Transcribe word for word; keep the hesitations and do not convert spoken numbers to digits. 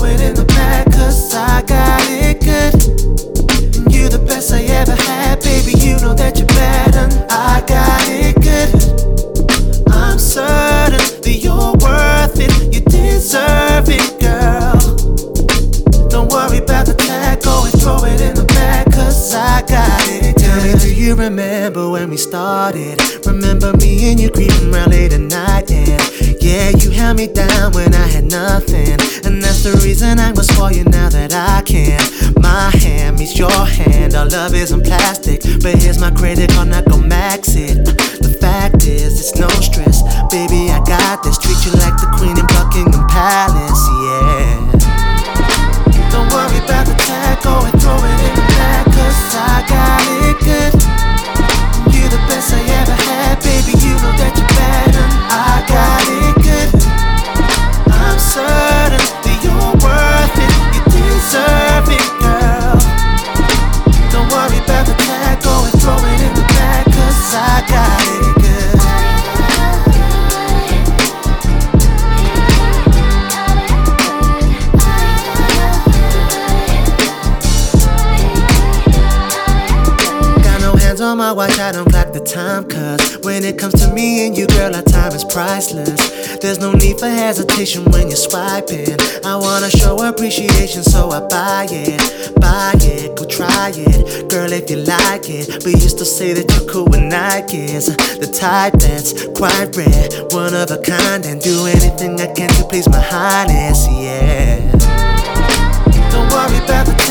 it in the back, cause I got it good. And you the best I ever had, baby, you know that you're better. I got it good. I'm certain that you're worth it, you deserve it, girl. Don't worry about the tag, go and throw it in the back, cause I got it good. Tell me, do you remember when we started? Remember me and you creeping around late at night, and yeah, you held me down when I had nothing. And that's the reason I was for you now that I can. My hand meets your hand, our love isn't plastic. But here's my credit card, not gon' max it. The fact is, it's no stress, baby, I got this. Treat you like the queen in Buckingham Palace, yeah. Don't worry about the tag, go and throw it in the back, cause I got it good. You the best I ever had, baby, you know that you're better. I got it good. I'm certain that you're worth it, you deserve it, girl. Don't worry about the tag, go and throw it in the back, cause I got it good. On my watch, I don't clock the time, cause when it comes to me and you, girl, our time is priceless. There's no need for hesitation when you're swiping. I wanna show appreciation, so I buy it, buy it, go try it, girl, if you like it. But you still say that you're cool with Nikes, the type that's quite rare, one of a kind, and do anything I can to please my highness, yeah. Don't worry about the